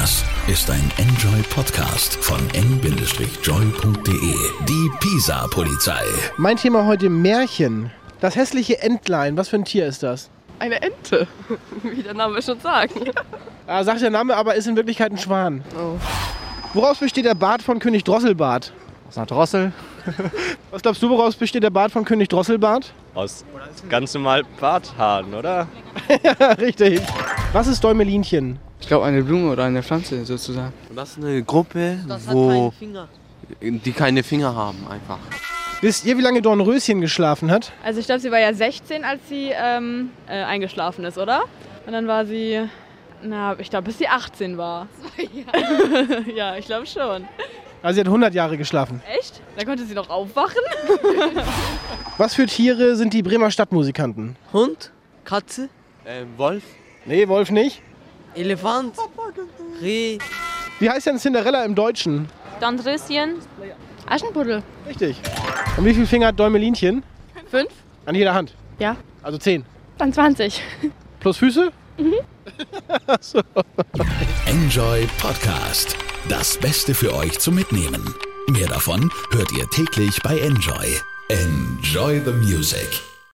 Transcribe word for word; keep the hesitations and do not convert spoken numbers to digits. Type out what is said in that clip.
Das ist ein Enjoy-Podcast von en joy punkt de. Die Pisa-Polizei. Mein Thema heute Märchen. Das hässliche Entlein, was für ein Tier ist das? Eine Ente, wie der Name schon sagt. Ah, sagt der Name, aber ist in Wirklichkeit ein Schwan. Oh. Woraus besteht der Bart von König Drosselbart? Aus einer Drossel. Was glaubst du, woraus besteht der Bart von König Drosselbart? Aus ganz normal Barthaaren, oder? Ja, richtig. Was ist Däumelinchen? Ich glaube eine Blume oder eine Pflanze sozusagen. Das ist eine Gruppe, Das wo hat keine Finger. die keine Finger haben einfach. Wisst ihr, wie lange Dornröschen geschlafen hat? Also ich glaube, sie war ja sechzehn, als sie ähm, äh, eingeschlafen ist, oder? Und dann war sie, na, ich glaube, bis sie achtzehn war. Ja, ich glaube schon. Also sie hat hundert Jahre geschlafen. Echt? Da konnte sie noch aufwachen? Was für Tiere sind die Bremer Stadtmusikanten? Hund, Katze, Ähm, Wolf? Nee, Wolf nicht. Elefant, Reh. Wie heißt denn Cinderella im Deutschen? Dornröschen, Aschenputtel. Richtig. Und wie viele Finger hat Däumelinchen? Fünf? An jeder Hand. Ja. Also zehn. Dann zwanzig. Plus Füße? So. Enjoy Podcast. Das Beste für euch zum Mitnehmen. Mehr davon hört ihr täglich bei Enjoy. Enjoy the music.